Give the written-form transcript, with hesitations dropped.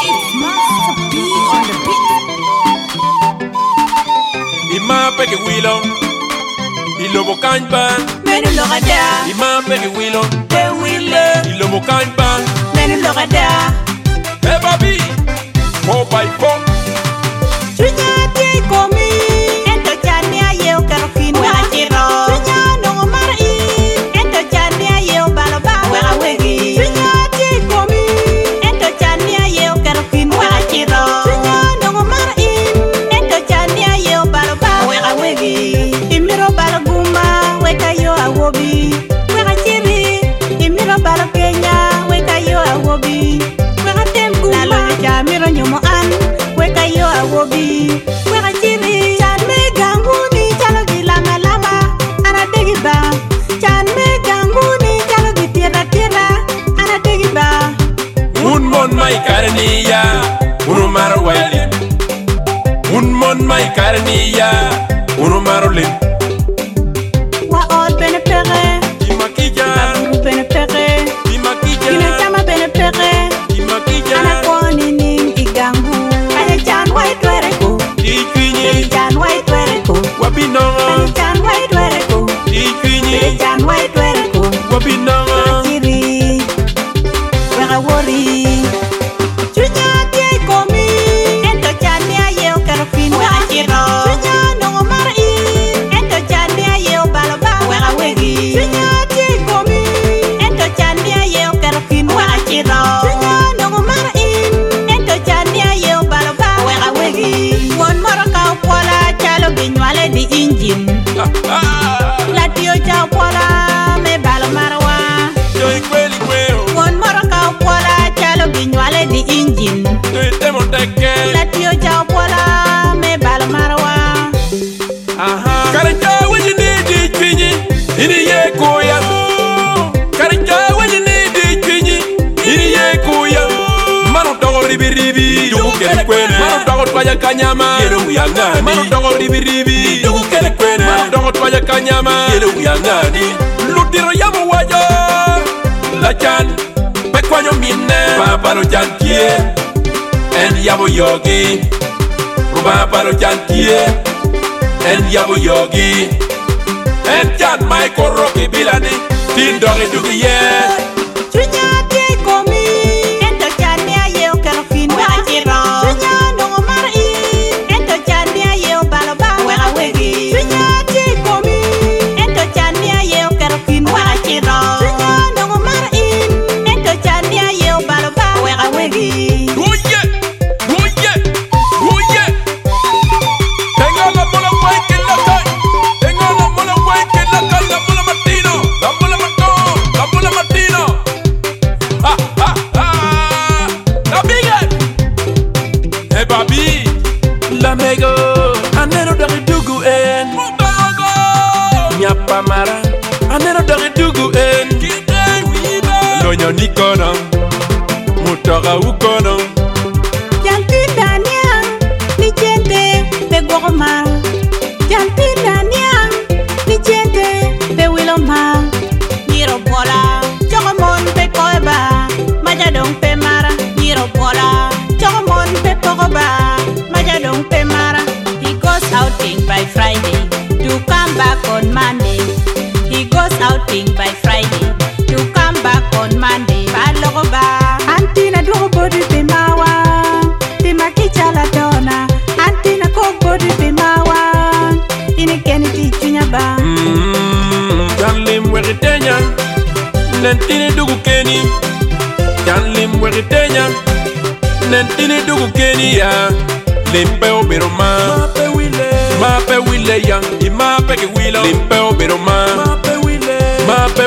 It's Master B on the beat. Ima peke wilo, ilobo kanjba. Menu logada, Ima peke wilo, te wile. ilobo kanjba. Menu logada, Hey baby, 4x4. chunya ti komi. Ento chani ayo karofin wa chiro. Chunya no mari. Ento chani ayo baloba wa wegi. Chunya ti komi. Ento chani ayo karofin wa chiro. Chunya no mari. Ento chani ayo baloba wa wegi. Imiro balaguma weka yo awobi. Wa chiri. Imiro balakenya weka yo awobi. Wa tembu lalo chamiro nyomo an. Weka yo awobi. Weka chiri. Chan me ganguni chalo gilama lama. Ana degi ba. Chan me ganguni chalo gitira tira. Ana degi ba. Un mon mai karniya, unu maro wailin. Un mon mai karniya, unu maro lin. Wa all bene pere. Ima kija, Uru bene pere. ima Gina kija, chama bene pere. ima kija. Ana koni ning igangu. Aya chan white were ko. Ichwinyi, Chan white were ko. wabinonga. Chan white were ko. Ichwinyi, Chan white were ko. wabinonga. Chiri. Wera wori. Chunya tie komi. Ento chani ayo karofin wa chiro. Chunya nongo mari. Ento chani ayo baloba wa wegi. Chunya tie komi. Ento chani ayo karofin wa chiro. Chunya nongo mari. Ento chani ayo baloba wa wegi. Won moro ka pola chalo binwale di engine. La tio cha pola me balo marwa. Joy kweli kweo, Won moro ka pola chalo binwale di engine. joy temo teke. La tio cha pola me balo marwa. Karanja wajini di chwinyi, ini ye kuya. Karanja wajini di chwinyi, ini ye kuya. Manu dogo ribi ribi, dugu kele kwene. Manu dogo twaja kanyama, yele uyangani. Manu dogo ribi ribi, dugu kele kwene. Manu dogo twaja kanyama, yele uyangani. Lutiro yamu wajo, la chan, pekwanyo mine. Papalo chan kie, en yamu yogi. Papalo chan kie, en yamu yogi. En chan mai koroki bilani, tindori dugi ye. Chunya tie komi. Ento chani ayo karofin wa chiro. Chunya nongo mari. Ento chani ayo baloba wa wegi. Chunya tie komi. Ento chani ayo karofin wa chiro. Chunya nongo mari. Ento chani ayo baloba wa wegi. Oye, oye, oye. Tengo la mola guay que la cae. Tengo la mola guay que la cae. La mola matino, la mola matón, la mola matino. Ha, ha, ha. La biga. Hey baby, la mego. Anero dari dugu en. Mutago. Nyapa mara. Anero dari dugu en. Kite wiba. Lonyo nikono. Mutaga ukono. Janti daniang ni jente be goromar. Janti daniang ni jente be wilomar. Niro bola chomon be koeba. Majadong pe mara. Niro bola chomon be koeba. Majadong pe mara. He goes outing by Friday to come back on Monday. He goes outing by Friday to come back on Monday. Balogoba Antina duro body be mawa. Be makicha la dona. Antina coke body be mawa. Ine keni ti chunya ba. Janlim weritenya, nentini dugu keni. Janlim weritenya, nentini dugu keni ya. Limpe oberoma, mape wile yang, imape ke wilo. Limpe oberoma, mape